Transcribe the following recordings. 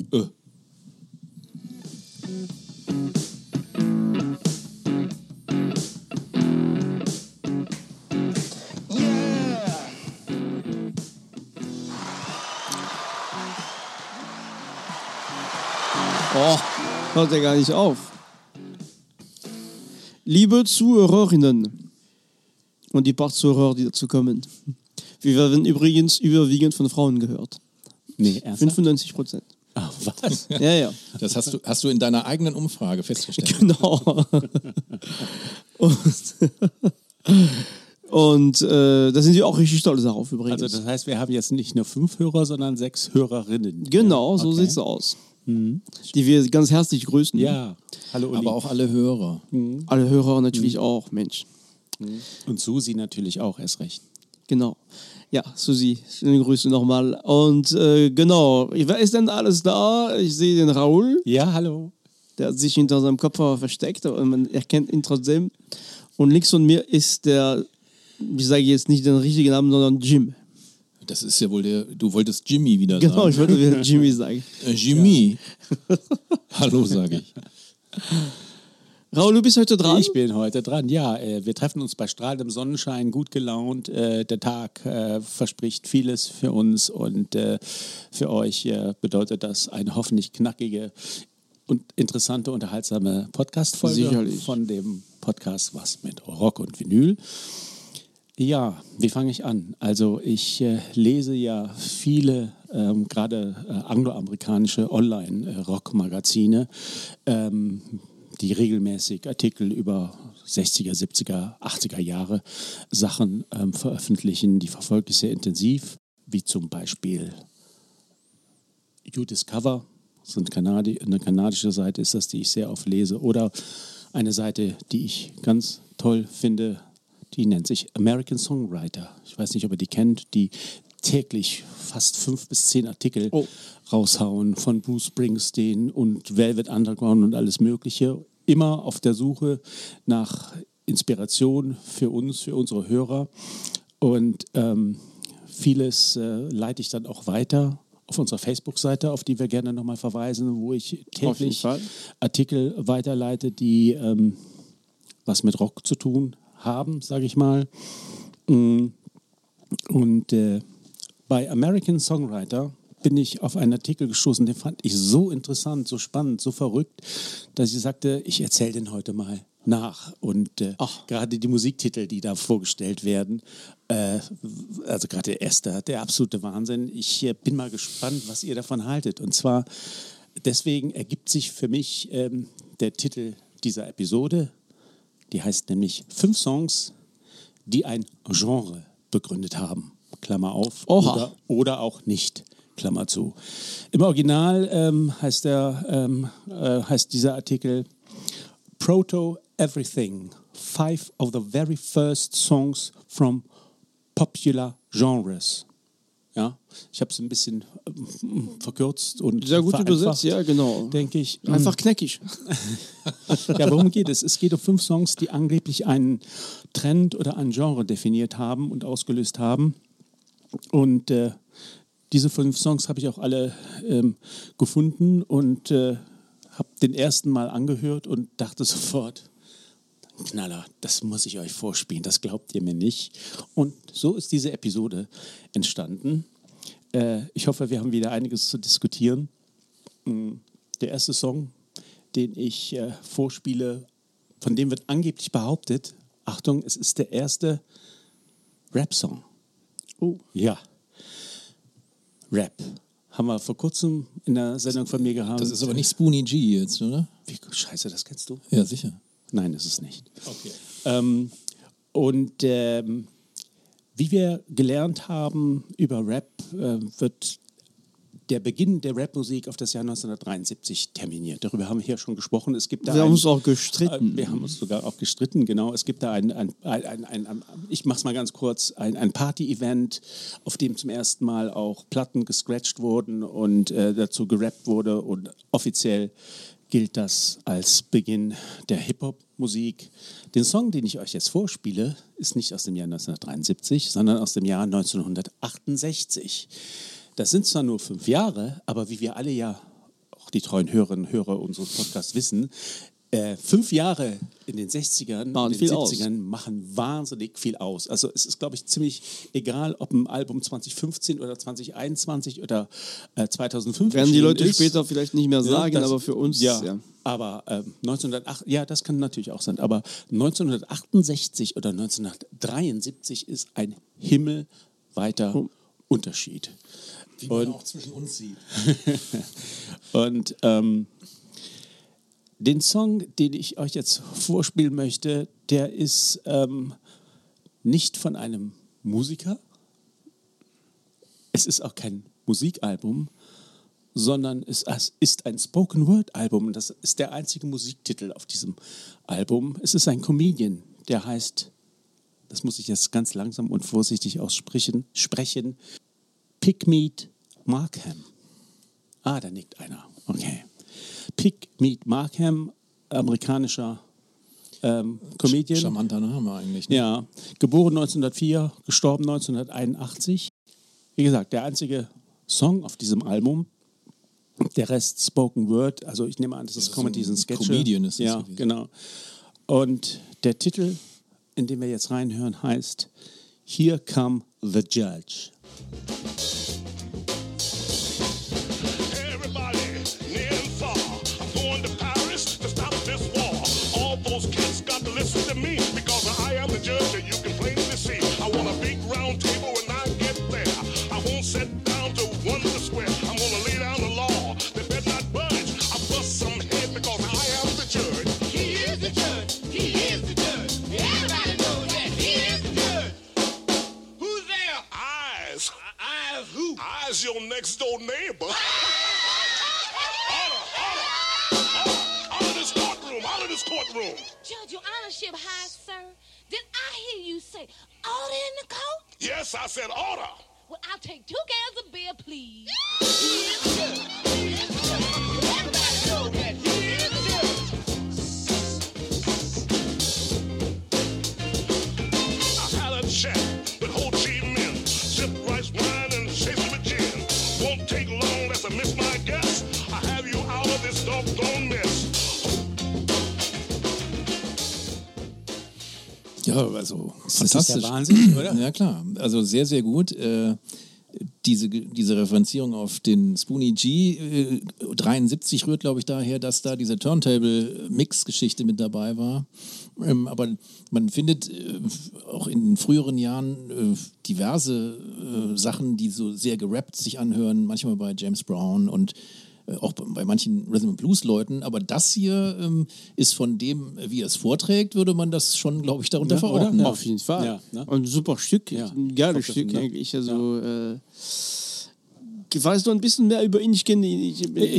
Oh, hört ja gar nicht auf. Liebe Zuhörerinnen und die paar Zuhörer, die dazu kommen. Wir werden übrigens überwiegend von Frauen gehört. Nee, ernsthaft? 95%. Ach, was? Ja. Das hast du in deiner eigenen Umfrage festgestellt. Genau. Und da sind wir auch richtig stolz darauf übrigens. Also das heißt, wir haben jetzt nicht nur 5 Hörer, sondern 6 Hörerinnen. Genau, so Okay. sieht's aus. Die wir ganz herzlich grüßen. Ja, hallo Uli. Aber auch alle Hörer. Alle Hörer natürlich auch, Mensch. Und Susi natürlich auch, erst recht. Genau. Ja, Susi, schöne Grüße nochmal. Und genau, wer ist denn alles da? Ich sehe den Raoul, Ja, hallo. der hat sich hinter seinem Kopfhörer versteckt und man erkennt ihn trotzdem. Und links von mir ist der, ich sage jetzt nicht den richtigen Namen, sondern Jim. Das ist ja wohl du wolltest Jimmy wieder Genau, sagen. ich wollte wieder Jimmy sagen. Jimmy. Hallo, sage ich. Raoul, du bist heute dran? Ich bin heute dran. Ja, wir treffen uns bei strahlendem Sonnenschein, gut gelaunt. Der Tag verspricht vieles für uns und für euch bedeutet das eine hoffentlich knackige und interessante, unterhaltsame Podcast-Folge Sicherlich. von dem Podcast Was mit Rock und Vinyl. Ja, wie fange ich an? Also ich lese ja viele, gerade angloamerikanische Online-Rock-Magazine, die regelmäßig Artikel über 60er, 70er, 80er Jahre Sachen veröffentlichen. Die verfolge ich sehr intensiv, wie zum Beispiel You Discover, so eine kanadische Seite ist das, die ich sehr oft lese. Oder eine Seite, die ich ganz toll finde, die nennt sich American Songwriter. Ich weiß nicht, ob ihr die kennt, die täglich fast 5 bis 10 Artikel raushauen von Bruce Springsteen und Velvet Underground und alles Mögliche. Immer auf der Suche nach Inspiration für uns, für unsere Hörer. Und vieles leite ich dann auch weiter auf unserer Facebook-Seite, auf die wir gerne nochmal verweisen, wo ich täglich Artikel weiterleite, die was mit Rock zu tun haben, sage ich mal. Und bei American Songwriter bin ich auf einen Artikel gestoßen, den fand ich so interessant, so spannend, so verrückt, dass ich sagte, ich erzähle den heute mal nach. Und gerade die Musiktitel, die da vorgestellt werden, also gerade der erste, der absolute Wahnsinn. Ich bin mal gespannt, was ihr davon haltet. Und zwar, deswegen ergibt sich für mich der Titel dieser Episode, die heißt nämlich 5 Songs, die ein Genre begründet haben. Klammer auf. Oder auch nicht. Klammer zu. Im Original heißt dieser Artikel Proto Everything. 5 of the very first songs from popular genres. Ja, ich habe es ein bisschen verkürzt und sehr gut vereinfacht, übersetzt, ja, genau. Denke ich. Einfach knackig. Ja, worum geht es? Es geht um 5 Songs, die angeblich einen Trend oder ein Genre definiert haben und ausgelöst haben. Und diese 5 Songs habe ich auch alle gefunden und habe den ersten Mal angehört und dachte sofort, Knaller, das muss ich euch vorspielen, das glaubt ihr mir nicht. Und so ist diese Episode entstanden. Ich hoffe, wir haben wieder einiges zu diskutieren. Der erste Song, den ich vorspiele, von dem wird angeblich behauptet, Achtung, es ist der erste Rap-Song. Oh. Ja. Rap. Haben wir vor kurzem in der Sendung von mir gehabt. Das ist aber nicht Spoonie G jetzt, oder? Wie scheiße, das kennst du? Ja, sicher. Nein, ist es nicht. Okay. Wie wir gelernt haben über Rap, wird der Beginn der Rapmusik auf das Jahr 1973 terminiert. Darüber haben wir hier schon gesprochen. Es gibt da wir haben uns auch gestritten. Wir haben uns sogar auch gestritten, genau. Es gibt da ich mache es mal ganz kurz, ein Party-Event, auf dem zum ersten Mal auch Platten gescratcht wurden und dazu gerappt wurde. Und offiziell gilt das als Beginn der Hip-Hop-Musik. Den Song, den ich euch jetzt vorspiele, ist nicht aus dem Jahr 1973, sondern aus dem Jahr 1968. Das sind zwar nur 5 Jahre, aber wie wir alle ja die treuen Hörerinnen und Hörer unseres Podcasts wissen, 5 Jahre in den 60ern, Machen in den viel aus. 70ern machen wahnsinnig viel aus. Also es ist, glaube ich, ziemlich egal, ob ein Album 2015 oder 2021 oder 2005 Werden die Leute ist. später vielleicht nicht mehr sagen, das- aber für uns, ja. Aber 1908, ja, das kann natürlich auch sein, aber 1968 oder 1973 ist ein himmelweiter Unterschied. Wie man auch zwischen uns sieht. Und den Song, den ich euch jetzt vorspielen möchte, der ist nicht von einem Musiker. Es ist auch kein Musikalbum, sondern es ist ein Spoken-Word-Album. Das ist der einzige Musiktitel auf diesem Album. Es ist ein Comedian, der heißt, das muss ich jetzt ganz langsam und vorsichtig aussprechen, Pigmeat Markham. Ah, da nickt einer. Okay. Pigmeat Markham, amerikanischer Comedian. Charmanter Name eigentlich. Ne? Ja, geboren 1904, gestorben 1981. Wie gesagt, der einzige Song auf diesem Album. Der Rest Spoken Word, also ich nehme an, das ist so Comedy, ein ein Sketch. Comedian ist das Ja, gewesen. genau. Und der Titel, in den wir jetzt reinhören, heißt Here Come the Judge. Everybody, near and far, I'm going to Paris to stop this war. All those cats got to listen to me because I am the judge and you can plainly see. I want a big round table when I get there. I won't sit down to wonder square. I'm gonna lay down the law. They better not budge. I bust some head because I am the judge. He is the judge. He is the judge. Everybody knows that he is the judge. Who's there? Eyes. Eyes who? Eyes your next door neighbor. Out of this courtroom. Out of this courtroom. Judge, your honorship high, sir. Did I hear you say order in the court? Yes, I said order. Well, I'll take 2 cans of beer, please. He is the judge. He is the judge. Everybody knows that he is the judge. I had a chat with Ho Chi Minh. Sip rice wine and chase with gin. Won't take long, that's a miss my guess. I have you out of this doggone mess. Ja, also Das ist fantastisch. der Wahnsinn, oder? Ja, klar. Also sehr, sehr gut. Diese Referenzierung auf den Spoonie G, 73 rührt, glaube ich, daher, dass da diese Turntable-Mix-Geschichte mit dabei war. Aber man findet auch in früheren Jahren diverse Sachen, die so sehr gerappt sich anhören, manchmal bei James Brown und auch bei manchen Rhythm and Blues Leuten, aber das hier ist von dem, wie er es vorträgt, würde man das schon, glaube ich, darunter Ja, verorten. oder? Auf jeden Fall. Ja, ne? Und ein super Stück, Ja. ein geiles Kommt das, Stück ne? eigentlich. Also, weißt du ein bisschen mehr über ihn? Ich kenne ihn.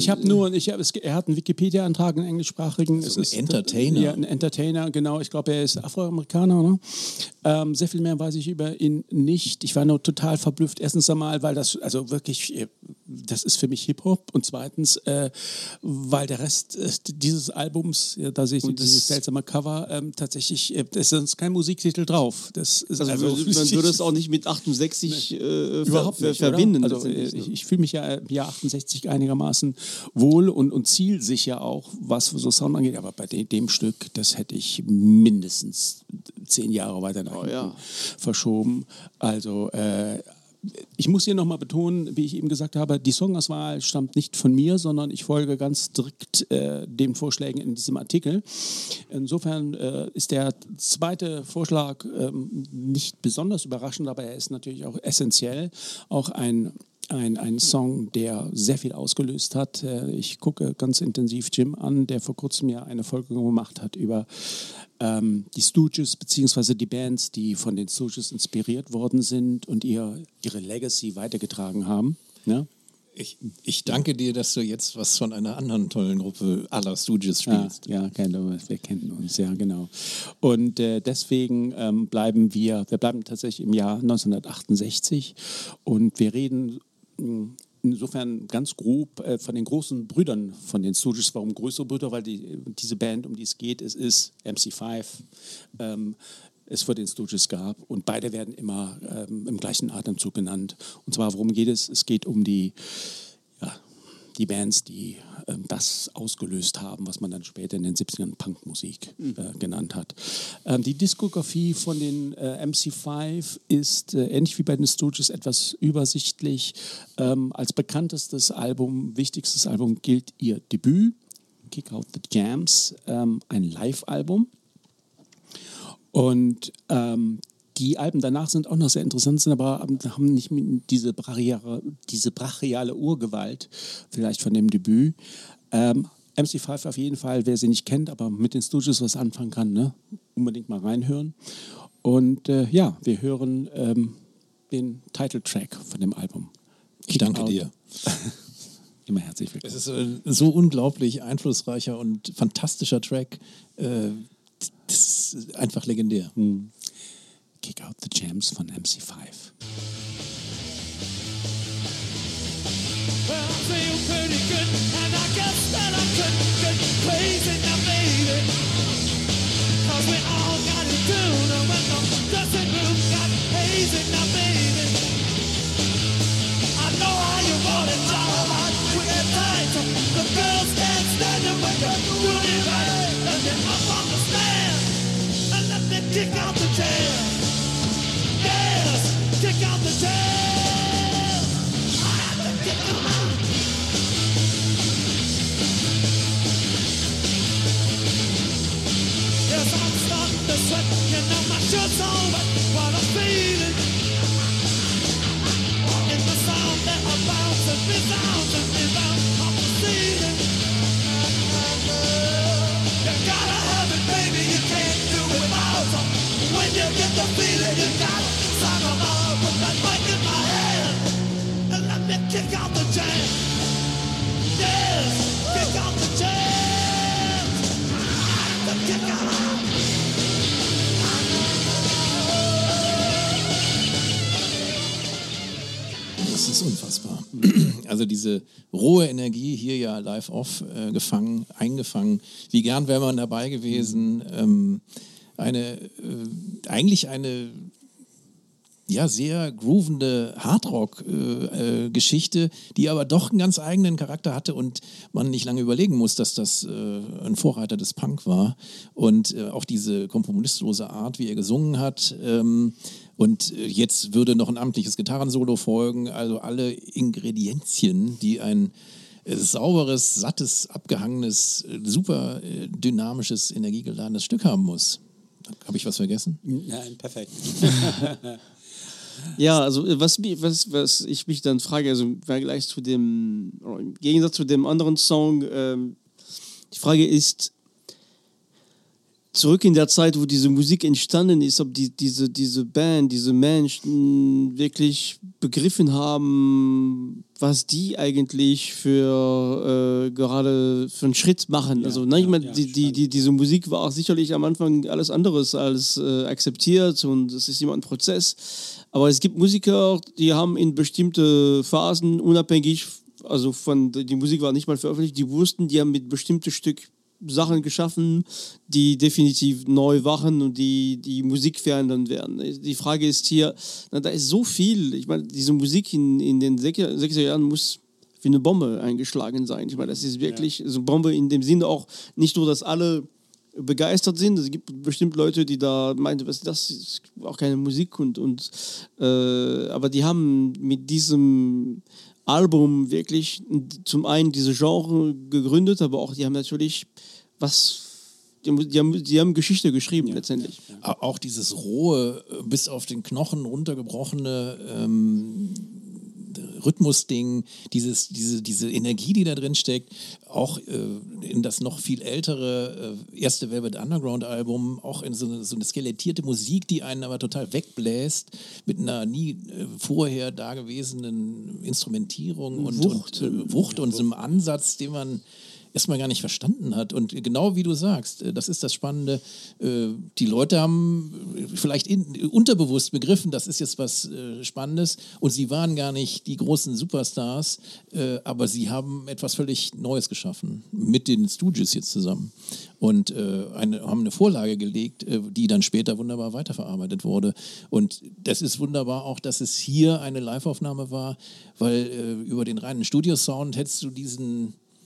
Er hat einen Wikipedia-Eintrag, einen englischsprachigen. So ein Entertainer. Ja, ein Entertainer, genau. Ich glaube, er ist Afroamerikaner. Ne? Sehr viel mehr weiß ich über ihn nicht. Ich war nur total verblüfft. Erstens einmal, weil das, also wirklich, das ist für mich Hip-Hop. Und zweitens, weil der Rest dieses Albums, ja, da sehe ich dieses seltsame Cover, tatsächlich, es ist kein Musiktitel drauf. Das ist, Also, man würde es auch nicht mit 68 überhaupt nicht, verbinden. oder? Also letztendlich, ne? ich fühle mich ja im Jahr 68 einigermaßen wohl und zielsicher auch, was so Sound angeht. Aber bei dem Stück, das hätte ich mindestens 10 Jahre weiter nach hinten verschoben. Also ich muss hier nochmal betonen, wie ich eben gesagt habe, die Songauswahl stammt nicht von mir, sondern ich folge ganz strikt den Vorschlägen in diesem Artikel. Insofern ist der zweite Vorschlag nicht besonders überraschend, aber er ist natürlich auch essentiell. Auch ein Song, der sehr viel ausgelöst hat. Ich gucke ganz intensiv Jim an, der vor kurzem ja eine Folge gemacht hat über die Stooges, beziehungsweise die Bands, die von den Stooges inspiriert worden sind und ihre Legacy weitergetragen haben. Ja? Ich danke dir, dass du jetzt was von einer anderen tollen Gruppe aller Stooges spielst. Ja, wir kennen uns, ja, genau. Und deswegen bleiben wir tatsächlich im Jahr 1968 und wir reden insofern ganz grob von den großen Brüdern von den Stooges. Warum größere Brüder? Weil diese Band, um die es geht, es ist MC5, es vor den Stooges gab und beide werden immer im gleichen Atemzug genannt. Und zwar, worum geht es? Es geht um die Bands, die das ausgelöst haben, was man dann später in den 70ern Punkmusik genannt hat. Die Diskografie von den MC5 ist ähnlich wie bei den Stooges etwas übersichtlich. Als bekanntestes Album, wichtigstes Album gilt ihr Debüt, Kick Out the Jams, ein Live-Album. Und die Alben danach sind auch noch sehr interessant, sind aber haben nicht diese brachiale Urgewalt vielleicht von dem Debüt. MC5 auf jeden Fall, wer sie nicht kennt, aber mit den Stooges was anfangen kann, ne? Unbedingt mal reinhören. Und ja, wir hören den Titeltrack von dem Album. Ich danke dir. Immer herzlich willkommen. Es ist so unglaublich einflussreicher und fantastischer Track. Das ist einfach legendär. Kick Out the Jams von MC5. Well, I feel pretty good, and I guess that I couldn't get crazy now, baby. 'Cause we all got it down, and when the dressing room got hazy now, baby. I know how you want it, darling. We get tight, the girls can't stand it when you're doing it right. Let me up on the stand, and let me kick out the jam. Yes, kick out the jam. I have to kick them out. Yes, I'm starting to sweat, you know my shirt's on, but what I'm feeling in the sound that I bounce and resounds and rebounds off the ceiling. You gotta have it, baby, you can't do it without it. When you get the feeling, you gotta sign them all. Put that mic in my hand and let me kick out the jam. Yes, kick out the jam. The kick out. Das ist unfassbar. Also diese rohe Energie hier ja live off eingefangen. Wie gern wäre man dabei gewesen. Eigentlich eine ja, sehr groovende Hardrock-Geschichte, die aber doch einen ganz eigenen Charakter hatte und man nicht lange überlegen muss, dass das ein Vorreiter des Punk war. Und auch diese kompromisslose Art, wie er gesungen hat. Und jetzt würde noch ein amtliches Gitarrensolo folgen. Also alle Ingredienzien, die ein sauberes, sattes, abgehangenes, super dynamisches, energiegeladenes Stück haben muss. Habe ich was vergessen? Nein, perfekt. Ja, also was ich mich dann frage, also im Vergleich zu dem, oder im Gegensatz zu dem anderen Song, die Frage ist, zurück in der Zeit, wo diese Musik entstanden ist, ob diese Band, diese Menschen wirklich begriffen haben, was die eigentlich für gerade für einen Schritt machen. Also ich meine, diese Musik war auch sicherlich am Anfang alles anderes als akzeptiert und es ist immer ein Prozess. Aber es gibt Musiker, die haben in bestimmte Phasen unabhängig, also die Musik war nicht mal veröffentlicht, die wussten, die haben mit bestimmten Stück Sachen geschaffen, die definitiv neu waren und die Musik verändern werden. Die Frage ist hier, da ist so viel, ich meine, diese Musik in den 60er Jahren muss wie eine Bombe eingeschlagen sein. Ich meine, das ist wirklich so eine Bombe in dem Sinne auch nicht nur, dass alle begeistert sind, es gibt bestimmt Leute, die da meinen, das ist auch keine Musik aber die haben mit diesem Album wirklich zum einen diese Genre gegründet, aber auch die haben natürlich die haben Geschichte geschrieben letztendlich. Auch dieses rohe, bis auf den Knochen runtergebrochene Rhythmusding, diese Energie, die da drin steckt, auch in das noch viel ältere erste Velvet Underground Album, auch in so eine skelettierte Musik, die einen aber total wegbläst, mit einer nie vorher dagewesenen Instrumentierung und Wucht und so einem Ansatz, den man erstmal gar nicht verstanden hat. Und genau wie du sagst, das ist das Spannende, die Leute haben vielleicht unterbewusst begriffen, das ist jetzt was Spannendes und sie waren gar nicht die großen Superstars, aber sie haben etwas völlig Neues geschaffen, mit den Stooges jetzt zusammen. Und haben eine Vorlage gelegt, die dann später wunderbar weiterverarbeitet wurde. Und das ist wunderbar auch, dass es hier eine Live-Aufnahme war, weil über den reinen Studiosound hättest du diesen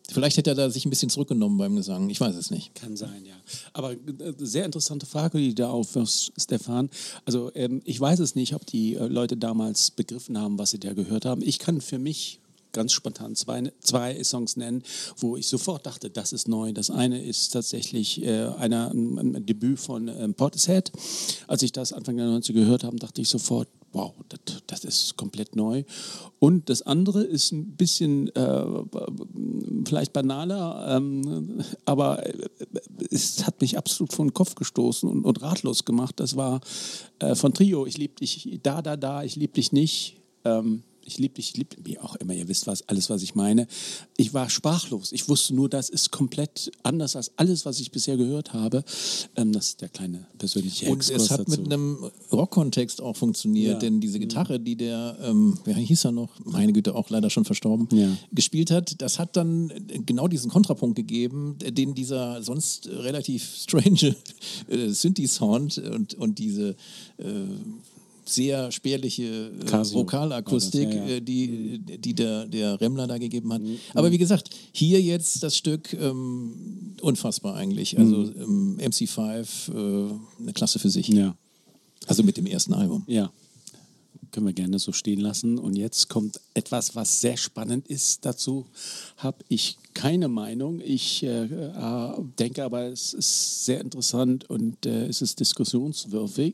Vielleicht hätte er da sich ein bisschen zurückgenommen beim Gesang. Ich weiß es nicht. Kann sein, ja. Aber sehr interessante Frage, die du da aufwirfst, Stefan. Also ich weiß es nicht, ob die Leute damals begriffen haben, was sie da gehört haben. Ich kann für mich ganz spontan zwei Songs nennen, wo ich sofort dachte, das ist neu. Das eine ist tatsächlich ein Debüt von Portishead. Als ich das Anfang der 90er gehört habe, dachte ich sofort, wow, das ist komplett neu. Und das andere ist ein bisschen vielleicht banaler, aber es hat mich absolut vor den Kopf gestoßen und ratlos gemacht. Das war von Trio, ich lieb dich, da, ich lieb dich nicht. Ich liebe dich, wie auch immer, ihr wisst alles, was ich meine. Ich war sprachlos. Ich wusste nur, das ist komplett anders als alles, was ich bisher gehört habe. Das ist der kleine persönliche Exkurs Und es hat dazu. mit einem Rock-Kontext auch funktioniert, Ja. denn diese Gitarre, die der, wer hieß er noch, meine Güte, auch leider schon verstorben, Ja. gespielt hat, das hat dann genau diesen Kontrapunkt gegeben, den dieser sonst relativ strange Synthi-Sound und diese sehr spärliche Casio Vokalakustik, war das, ja. Die der Remmler da gegeben hat. Aber wie gesagt, hier jetzt das Stück unfassbar eigentlich. Also MC5, eine Klasse für sich. Ja. Also mit dem ersten Album. Ja, können wir gerne so stehen lassen. Und jetzt kommt etwas, was sehr spannend ist. Dazu habe ich keine Meinung. Ich denke aber, es ist sehr interessant und es ist diskussionswürdig.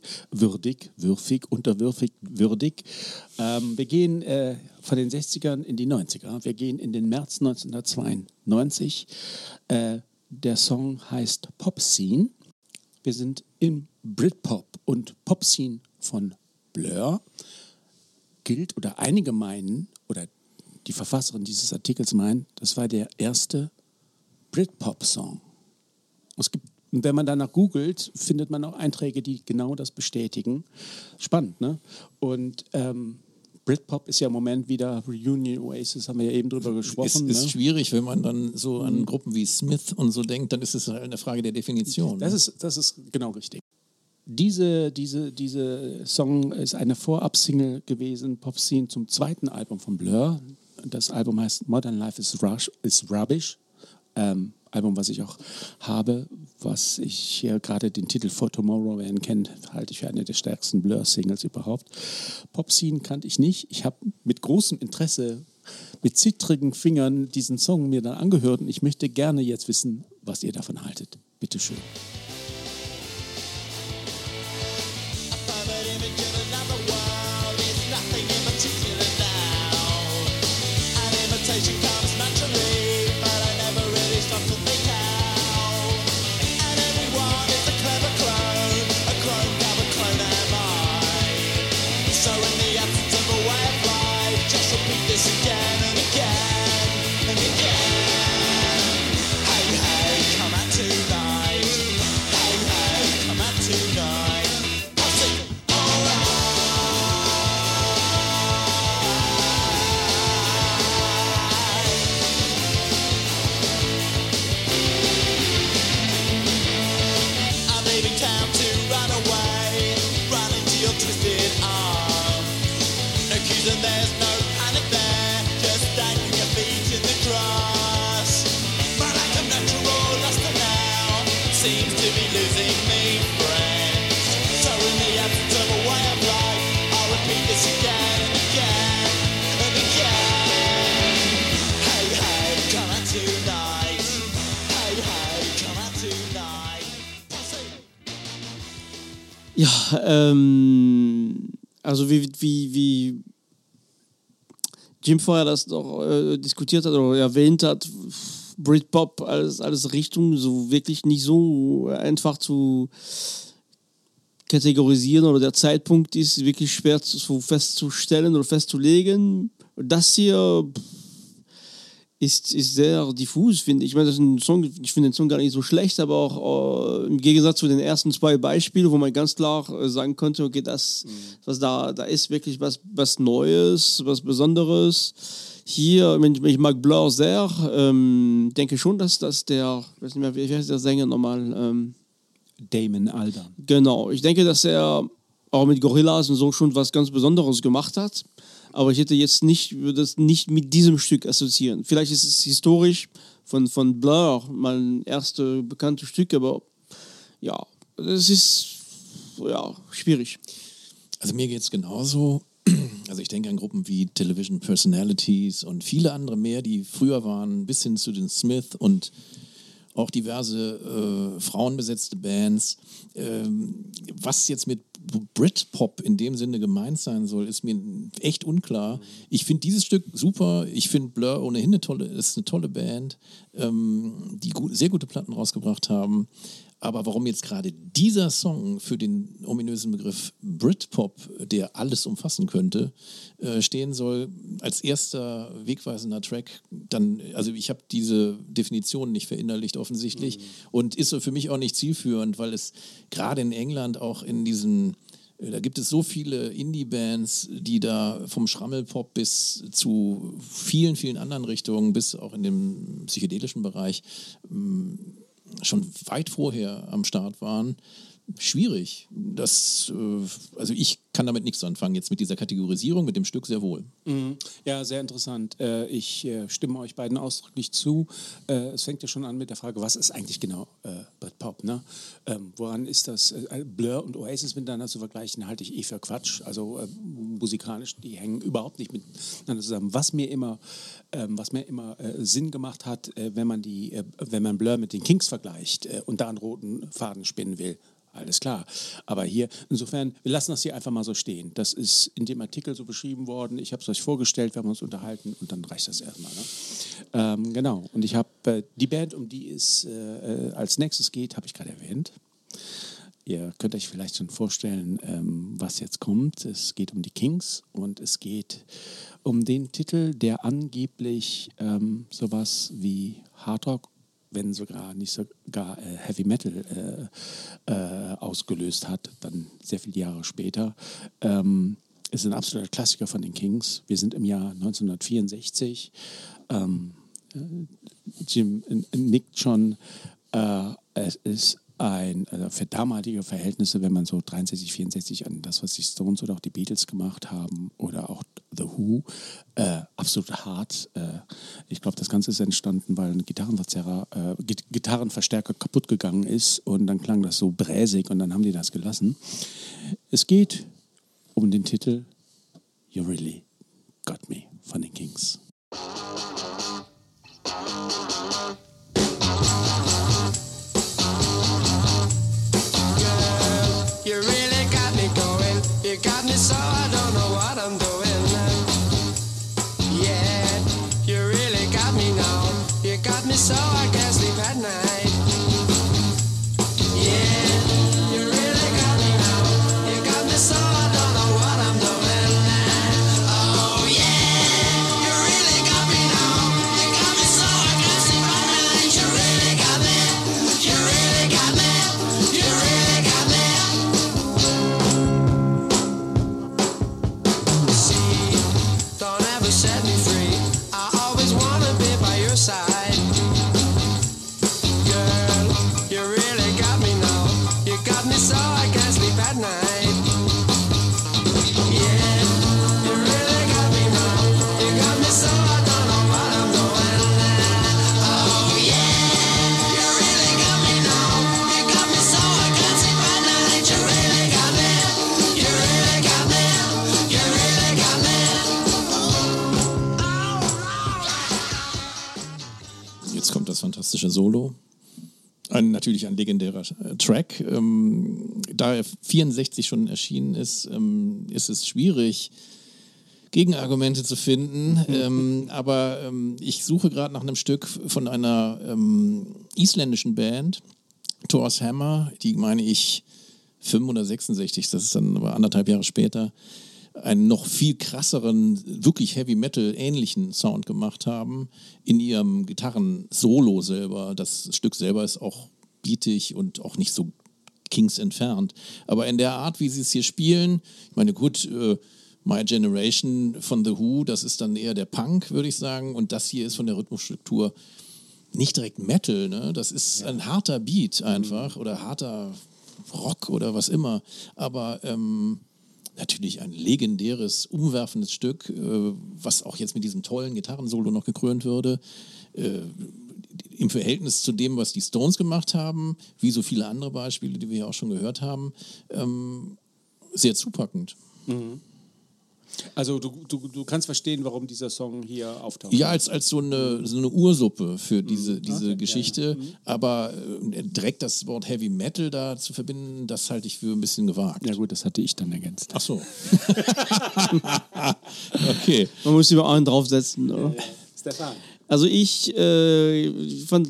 Wir gehen von den 60ern in die 90er. Wir gehen in den März 1992. Der Song heißt Pop Scene. Wir sind im Britpop und Pop Scene von Blur. Gilt oder einige meinen, oder die Verfasserin dieses Artikels meint, das war der erste Britpop-Song. Und wenn man danach googelt, findet man auch Einträge, die genau das bestätigen. Spannend, ne? Und Britpop ist ja im Moment wieder Reunion Oasis, haben wir ja eben drüber gesprochen. Ist ne? schwierig, wenn man dann so an Gruppen wie Smith und so denkt, dann ist es halt eine Frage der Definition. Das ist genau richtig. Diese Song ist eine Vorab-Single gewesen, Pop Scene, zum zweiten Album von Blur. Das Album heißt Modern Life is Rubbish. Album, was ich auch habe, was ich hier gerade den Titel For Tomorrow, wer ihn kennt, halte ich für eine der stärksten Blur-Singles überhaupt. Pop Scene kannte ich nicht. Ich habe mit großem Interesse, mit zittrigen Fingern diesen Song mir dann angehört und ich möchte gerne jetzt wissen, was ihr davon haltet. Bitte schön. Ja, also wie Jim vorher das doch diskutiert hat oder erwähnt hat, Britpop als Richtung so wirklich nicht so einfach zu kategorisieren oder der Zeitpunkt ist wirklich schwer festzustellen oder festzulegen. Das hier ist sehr diffus, finde ich. Ich meine, das ist ein Song, ich finde den Song gar nicht so schlecht, aber auch im Gegensatz zu den ersten zwei Beispielen, wo man ganz klar sagen konnte, okay, das, was da ist wirklich was Neues, was Besonderes. Hier, ich mag Blur sehr, denke schon, dass der, ich weiß nicht mehr, wie heißt der Sänger nochmal? Damon Albarn. Genau, ich denke, dass er auch mit Gorillaz und so schon was ganz Besonderes gemacht hat. Aber ich würde das nicht mit diesem Stück assoziieren. Vielleicht ist es historisch von Blur, mein erstes bekanntes Stück, aber ja, das ist ja schwierig. Also mir geht es genauso. Also ich denke an Gruppen wie Television Personalities und viele andere mehr, die früher waren, bis hin zu den Smith und auch diverse frauenbesetzte Bands. Was jetzt mit Britpop in dem Sinne gemeint sein soll, ist mir echt unklar. Ich finde dieses Stück super. Ich finde Blur ohnehin ist eine tolle Band, die sehr gute Platten rausgebracht haben. Aber warum jetzt gerade dieser Song für den ominösen Begriff Britpop, der alles umfassen könnte, stehen soll, als erster wegweisender Track, dann, also ich habe diese Definition nicht verinnerlicht offensichtlich und ist so für mich auch nicht zielführend, weil es gerade in England auch in diesen, da gibt es so viele Indie-Bands, die da vom Schrammelpop bis zu vielen, vielen anderen Richtungen, bis auch in dem psychedelischen Bereich, schon weit vorher am Start waren. Schwierig. Also ich kann damit nichts anfangen, jetzt mit dieser Kategorisierung, mit dem Stück sehr wohl. Ja, sehr interessant. Ich stimme euch beiden ausdrücklich zu. Es fängt ja schon an mit der Frage, was ist eigentlich genau Britpop? Ne? Woran ist das? Blur und Oasis miteinander zu vergleichen, halte ich für Quatsch. Also musikalisch, die hängen überhaupt nicht miteinander zusammen. Was mir immer Sinn gemacht hat, wenn man Blur mit den Kings vergleicht und da einen roten Faden spinnen will. Alles klar. Aber hier, insofern, wir lassen das hier einfach mal so stehen. Das ist in dem Artikel so beschrieben worden. Ich habe es euch vorgestellt, wir haben uns unterhalten und dann reicht das erstmal. Ne? Genau. Und ich habe die Band, um die es als nächstes geht, habe ich gerade erwähnt. Ihr könnt euch vielleicht schon vorstellen, was jetzt kommt. Es geht um die Kings und es geht um den Titel, der angeblich sowas wie Hardrock, wenn nicht sogar Heavy Metal ausgelöst hat, dann sehr viele Jahre später. Ist ein absoluter Klassiker von den Kings. Wir sind im Jahr 1964. Jim nickt schon. Es ist für damalige Verhältnisse, wenn man so 63, 64 an das, was die Stones oder auch die Beatles gemacht haben oder auch The Who, absolut hart. Ich glaube, das Ganze ist entstanden, weil ein Gitarrenverstärker kaputt gegangen ist und dann klang das so bräsig und dann haben die das gelassen. Es geht um den Titel You Really Got Me von den Kings. You really got me going. You got me so I don't know what I'm doing. Yeah, you really got me now. You got me so I can't sleep at night. Yeah, you really got me now. You got me so I don't know what I'm doing. Oh yeah, you really got me now. You got me so I can't sleep at night. You really got me. You really got me. You really got me. Don't ever set me free. I always wanna be by your side. Girl, you really got me now. You got me so I can't sleep at night. Yeah, you really got me now. You got me so I don't know what I'm doing. Oh yeah, you really got me now. You got me so I can't sleep at night. You really got me. You really got me. You really got me. Jetzt kommt das fantastische Solo. Natürlich ein legendärer Track. Da er 64 schon erschienen ist, ist es schwierig, Gegenargumente zu finden. Aber ich suche gerade nach einem Stück von einer isländischen Band, Thor's Hammer, die meine ich 5 oder 66, das ist dann aber 1,5 Jahre später, einen noch viel krasseren, wirklich Heavy Metal ähnlichen Sound gemacht haben in ihrem Gitarren-Solo selber. Das Stück selber ist auch beatig und auch nicht so Kings entfernt. Aber in der Art, wie sie es hier spielen, ich meine, gut, My Generation von The Who, das ist dann eher der Punk, würde ich sagen. Und das hier ist von der Rhythmusstruktur nicht direkt Metal, ne? Das ist ein harter Beat einfach oder harter Rock oder was immer. Aber natürlich ein legendäres, umwerfendes Stück, was auch jetzt mit diesem tollen Gitarrensolo noch gekrönt würde. im Verhältnis zu dem, was die Stones gemacht haben, wie so viele andere Beispiele, die wir ja auch schon gehört haben, sehr zupackend. Also du kannst verstehen, warum dieser Song hier auftaucht. Ja, als so eine Ursuppe für diese Geschichte. Aber direkt das Wort Heavy Metal da zu verbinden, das halte ich für ein bisschen gewagt. Ja gut, das hatte ich dann ergänzt. Ach so. Okay. Man muss über einen draufsetzen, oder? Stefan. Also ich fand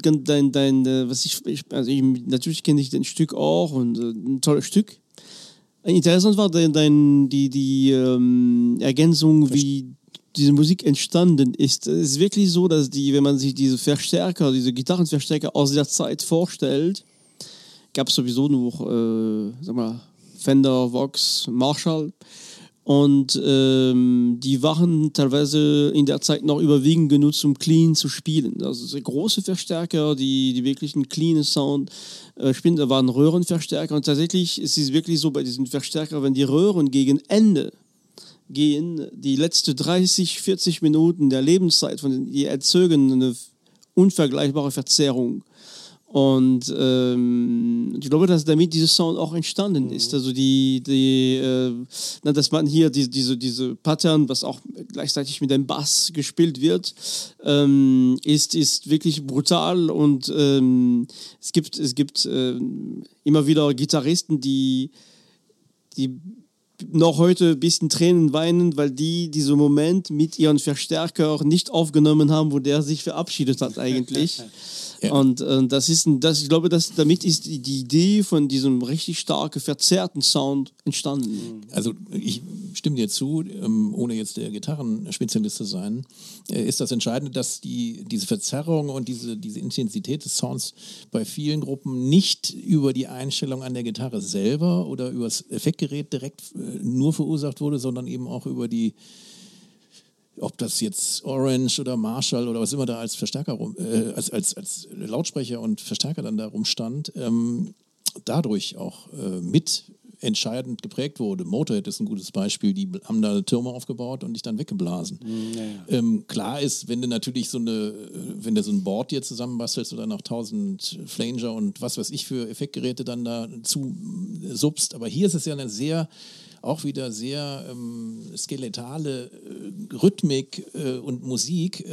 natürlich kenne ich den Stück auch und ein tolles Stück. Interessant war die Ergänzung, wie diese Musik entstanden ist. Es ist wirklich so, dass wenn man sich diese Gitarrenverstärker aus der Zeit vorstellt, gab es sowieso nur, Fender, Vox, Marshall. Und die waren teilweise in der Zeit noch überwiegend genutzt, um clean zu spielen. Also sehr große Verstärker, die wirklich einen cleanen Sound spielen. Da waren Röhrenverstärker. Und tatsächlich ist es wirklich so bei diesen Verstärkern, wenn die Röhren gegen Ende gehen, die letzten 30, 40 Minuten der Lebenszeit die erzeugen eine unvergleichbare Verzerrung. Und ich glaube, dass damit dieser Sound auch entstanden ist. Also dass man hier diese Pattern, was auch gleichzeitig mit dem Bass gespielt wird, ist wirklich brutal. Und es gibt immer wieder Gitarristen, die noch heute ein bisschen Tränen weinen, weil die diesen Moment mit ihren Verstärker nicht aufgenommen haben, wo der sich verabschiedet hat eigentlich. Ja. Und ich glaube, damit ist die Idee von diesem richtig starken, verzerrten Sound entstanden. Also ich stimme dir zu, ohne jetzt der Gitarrenspezialist zu sein, ist das Entscheidende, dass diese Verzerrung und diese Intensität des Sounds bei vielen Gruppen nicht über die Einstellung an der Gitarre selber oder über das Effektgerät direkt nur verursacht wurde, sondern eben auch über ob das jetzt Orange oder Marshall oder was immer da als Verstärker als Lautsprecher und Verstärker dann da rumstand, dadurch auch mit entscheidend geprägt wurde. Motorhead ist ein gutes Beispiel, die haben da Türme aufgebaut und dich dann weggeblasen. Ja. Klar ist, wenn du natürlich so ein Board dir zusammenbastelst oder noch 1000 Flanger und was weiß ich für Effektgeräte dann da zu subst, aber hier ist es ja auch wieder sehr skeletale Rhythmik und Musik,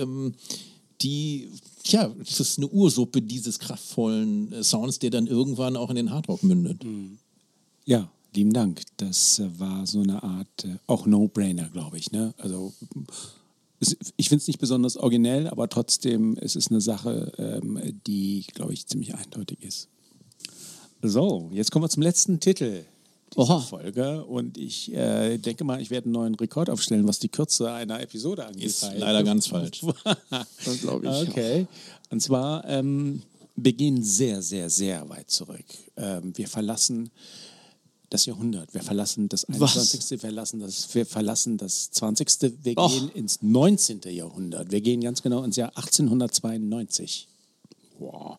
das ist eine Ursuppe dieses kraftvollen Sounds, der dann irgendwann auch in den Hardrock mündet. Ja, lieben Dank. Das war so eine Art, auch No-Brainer, glaube ich. Ne? Also ich finde es nicht besonders originell, aber trotzdem es ist eine Sache, die, glaube ich, ziemlich eindeutig ist. So, jetzt kommen wir zum letzten Titel dieser Folge und ich denke mal, ich werde einen neuen Rekord aufstellen, was die Kürze einer Episode angeht. Ist leider ganz falsch. Das glaube ich. Okay, und zwar wir gehen sehr, sehr, sehr weit zurück. Wir verlassen das Jahrhundert, wir verlassen das 21., wir verlassen das 20., wir gehen ins 19. Jahrhundert. Wir gehen ganz genau ins Jahr 1892. Wow.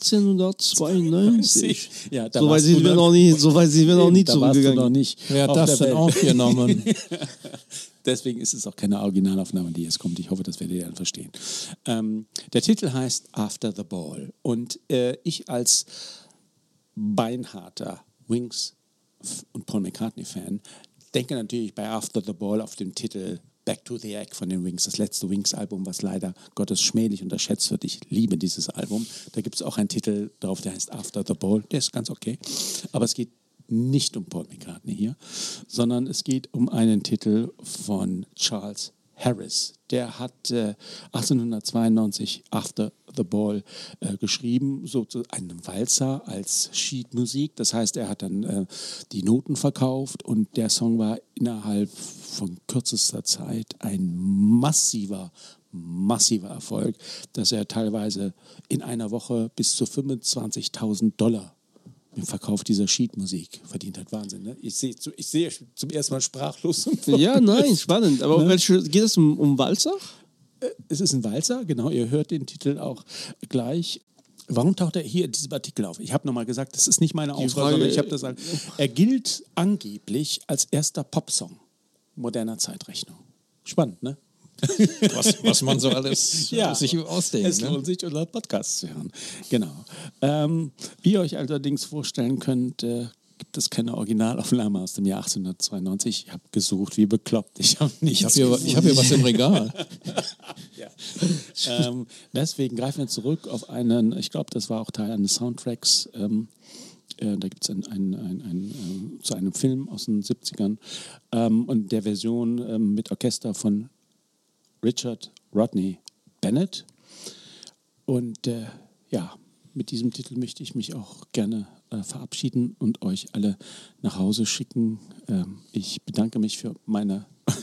1892. Ja, da so weit sind wir noch nie zurückgegangen. Warst du noch nicht. Wer hat das denn aufgenommen? Deswegen ist es auch keine Originalaufnahme, die jetzt kommt. Ich hoffe, das werdet ihr dann verstehen. Der Titel heißt After the Ball. Und ich als beinharter Wings und Paul McCartney-Fan denke natürlich bei After the Ball auf den Titel Back to the Egg von den Wings, das letzte Wings-Album, was leider Gottes schmählich unterschätzt wird. Ich liebe dieses Album. Da gibt es auch einen Titel drauf, der heißt After the Ball. Der ist ganz okay. Aber es geht nicht um Paul McCartney hier, sondern es geht um einen Titel von Charles Harris. Der hat 1892 After the Ball geschrieben, so zu einem Walzer als Sheetmusik. Das heißt, er hat dann die Noten verkauft und der Song war innerhalb von kürzester Zeit ein massiver Erfolg, dass er teilweise in einer Woche bis zu $25.000 im Verkauf dieser Sheetmusik verdient hat. Wahnsinn, ne? Ich sehe zum ersten Mal sprachlos. Ja, nein, spannend. Aber geht es um Walzer? Es ist ein Walzer, genau. Ihr hört den Titel auch gleich. Warum taucht er hier in diesem Artikel auf? Ich habe nochmal gesagt, das ist nicht meine Auswahl, sondern ich habe das halt. Er gilt angeblich als erster Popsong moderner Zeitrechnung. Spannend, ne? Was man so alles sich ausdenkt. Es lohnt sich, unseren Podcast zu hören. Genau. Wie ihr euch allerdings vorstellen könnt, gibt es keine Originalaufnahme aus dem Jahr 1892. Ich habe gesucht, wie bekloppt. Ich habe hier was im Regal. Deswegen greifen wir zurück auf einen, ich glaube, das war auch Teil eines Soundtracks. Da gibt es zu einem Film aus den 70ern und der Version mit Orchester von Richard Rodney Bennett. Und mit diesem Titel möchte ich mich auch gerne verabschieden und euch alle nach Hause schicken. Ich bedanke mich für meine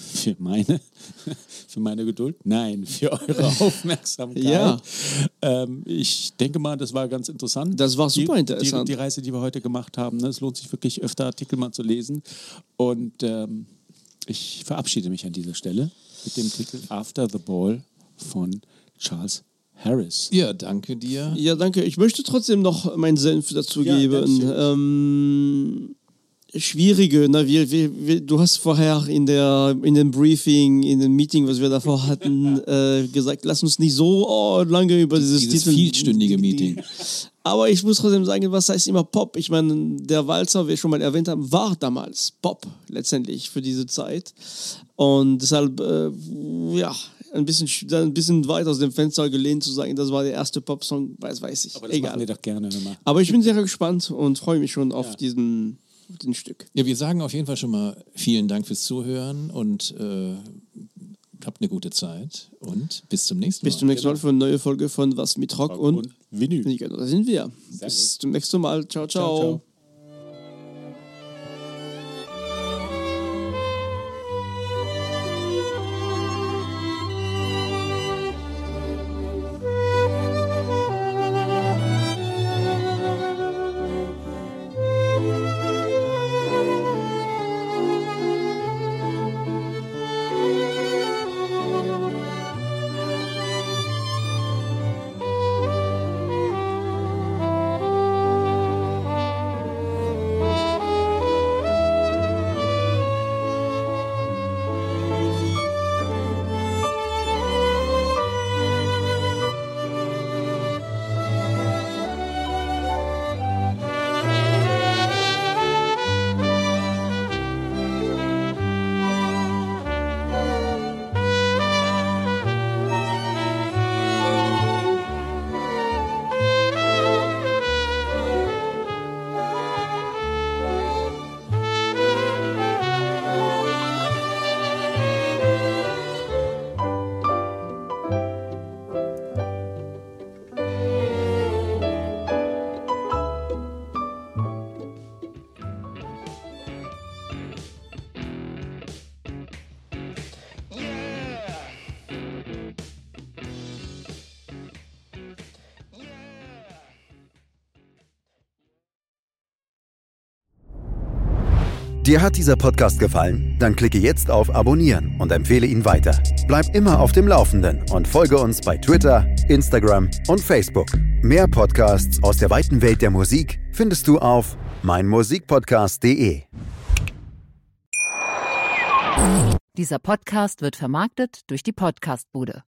Geduld. Nein, für eure Aufmerksamkeit. Ich denke mal, das war ganz interessant. Das war super interessant. Die Reise, die wir heute gemacht haben. Ne? Es lohnt sich wirklich öfter, Artikel mal zu lesen. Und ich verabschiede mich an dieser Stelle mit dem Titel After the Ball von Charles Harris. Ja, danke dir. Ja, danke. Ich möchte trotzdem noch meinen Senf dazu geben. Schwierige, du hast vorher in dem Briefing, in dem Meeting, was wir davor hatten, gesagt, lass uns nicht so lange über dieses vielstündige Meeting. Aber ich muss trotzdem sagen, was heißt immer Pop? Ich meine, der Walzer, wie wir schon mal erwähnt haben, war damals Pop letztendlich für diese Zeit. Und deshalb, ein bisschen weit aus dem Fenster gelehnt zu sagen, das war der erste Pop-Song, weiß ich. Aber das machen wir doch gerne immer. Aber ich bin sehr gespannt und freue mich schon auf den Stück. Ja, wir sagen auf jeden Fall schon mal vielen Dank fürs Zuhören und habt eine gute Zeit und bis zum nächsten Mal. Bis zum nächsten Mal für eine neue Folge von Was mit Rock und Vinyl. Genau, da sind wir. Bis zum nächsten Mal. Ciao, ciao. Ciao, ciao. Dir hat dieser Podcast gefallen? Dann klicke jetzt auf Abonnieren und empfehle ihn weiter. Bleib immer auf dem Laufenden und folge uns bei Twitter, Instagram und Facebook. Mehr Podcasts aus der weiten Welt der Musik findest du auf meinmusikpodcast.de. Dieser Podcast wird vermarktet durch die Podcastbude.